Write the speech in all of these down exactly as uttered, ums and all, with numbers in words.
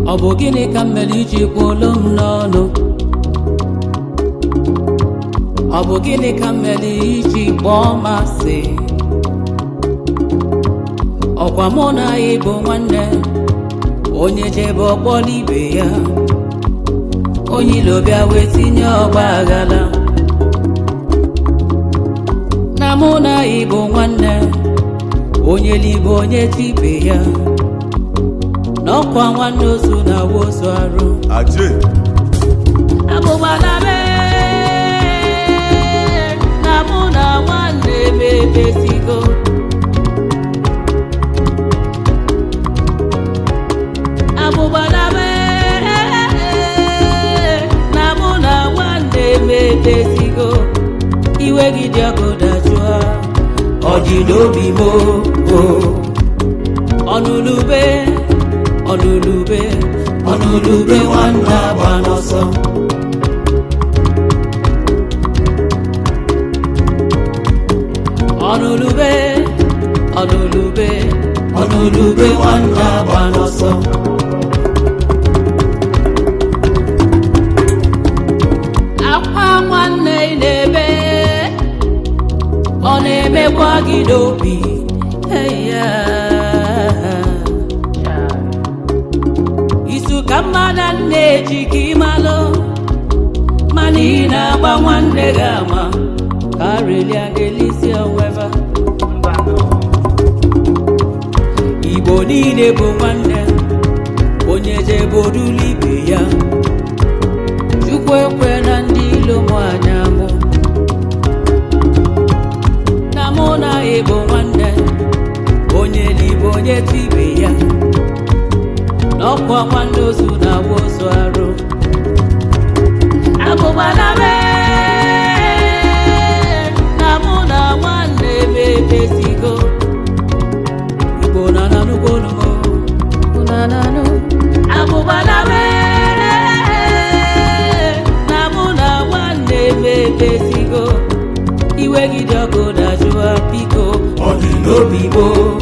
ọ bụ gịnị ka m mere iji kwuolu m n'ọnụ ọ bụ gịnị ka m mere iji kpọọ m asị ọkwa mụ na ya bụ nwanne onye jebe ọkpọla ibe ya onye ilo bịa wee tinye ọgba aghara na mụ na ya bụ nwanne onye libe onye tibe ya n'ọkwa nwanne ozu na wozu arụ Aje abụgbala mee na mụ na nwanne mebesigo abụgbala mee na mụ na nwanne mebesigo iwe gị dị ọkụ dajụọ ọ dị n'obi m o ọnụlube ọnụlube ọnụlube nwanne agba n'ọsọ ọnụlube ọnụlube ọnụlube nwanne agba n'ọsọ akwa nwanne na-ebe ọ na-emekwa gị n'obi eya isu ka mmadụ na-eji ka ịmalụ mana ị na-agba nwanne gị ama ka relia ga-elisi onweva Igbo niile bụ nwanne onye jebe odulu ibe ya Chukwu ekwe na ndị ilo mụ anya mụ na mụ na ya bụ nwanne onye libe onye tibe ya n'ọkwa nwanne ozu na wozu arụ abụgbala mee na mụ na nwanne mebesigo Igbo na nanụgo numo na nanụ abụgbala mee na mụ na nwanne mebesigo iwe gị dị ọkụ dajụọ biko ọ dị n'obi m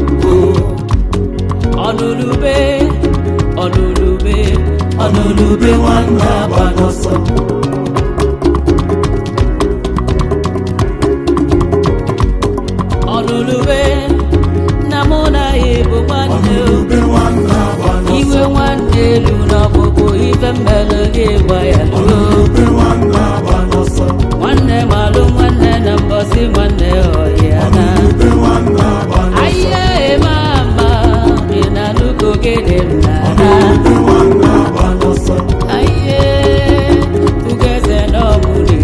ọnụlube ọnụlube ọnụlube nwanne agba n'ọsọ ọnụlube na mụ na ya bụ nwanne iwe nwanne elu n'ọkpụkpụ ife mmele gị gba ya nwanne malụ nwanne na mbọsị nwanne ọhịa na ahịa eme ama ị na-anụgo gịnị nna na ahịa ugeze n'ọmụrụ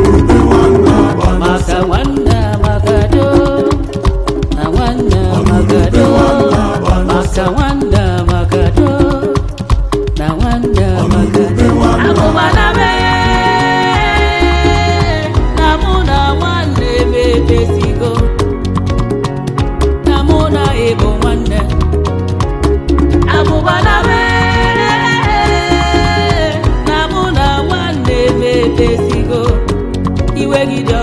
maka nwanne amagado na nwanne amagado maka nwanne amagado na nwanne amagado abụgbala mee na mụ na nwanne mebesigo na mụ na ịbụ nwanne abụgbala mee na mụ na nwanne mebesigo iwe gị dị